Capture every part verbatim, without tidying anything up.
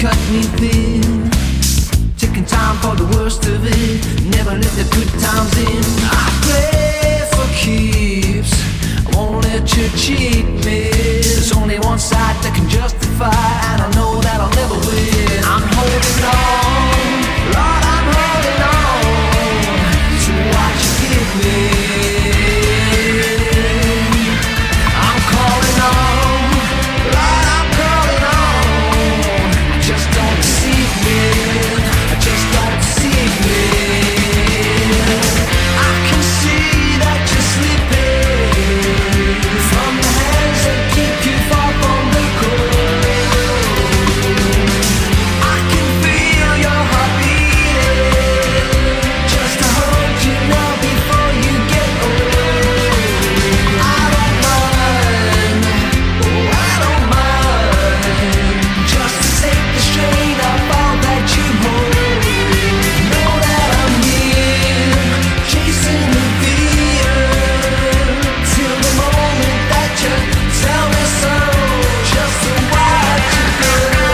cut me thin, taking time for the worst of it, never let the good times in. I play for keeps, I won't let you cheat me. There's only one side that can justify, and I know that I'll never win. I'm holding on, Lord, I'm holding on to what you give me. I'm calling on, Lord, I'm calling on. Just don't deceive me, just don't deceive me. I can see that you're slipping from the hands that keep you far from the cold. I can feel your heart beating, just to hold you now before you get old. I don't mind, oh I don't mind, just to take the strain of all that you hold. Know that I'm here, chasing the fear, till the moment that you tell me so, just to watch you go.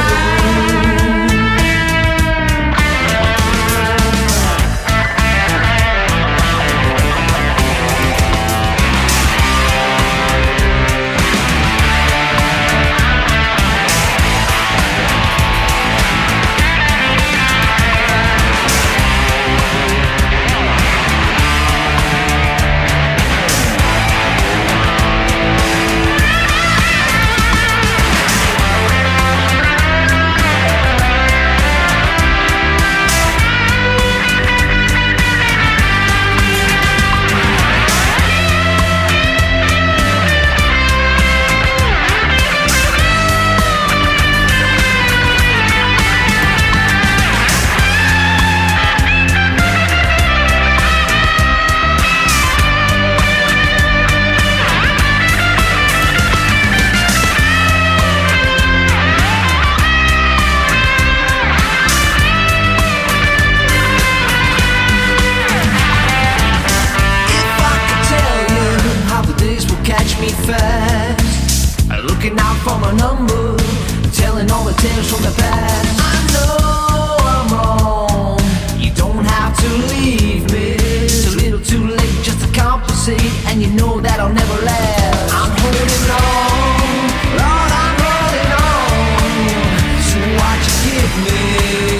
If I could tell you how the days will catch me fast, looking out for my number, telling all the tales from the past. I know I'm wrong, you don't have to leave me. It's a little too late just to compensate, and you know that I'll never last. I'm holding on, Lord, I'm holding on to what you give me.